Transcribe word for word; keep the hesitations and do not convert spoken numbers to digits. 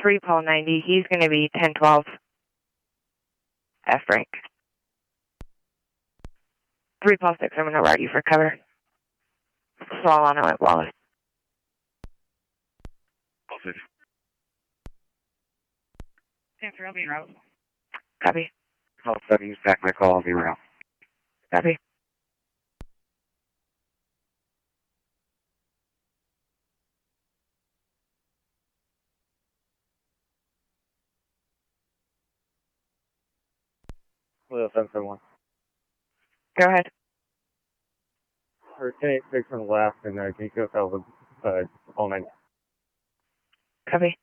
three Paul ninety. He's going to be ten twelve. F break. three Paul six, I'm going to route you for cover. Swall on it with Wallace. Paul six. Answer, I'll be route. Copy. Paul seven, use back my call, I'll be route. Copy. Hello, seven seven one. Go ahead. Or ten eight six from the left, and uh, can you go tell the uh, all nine? Copy.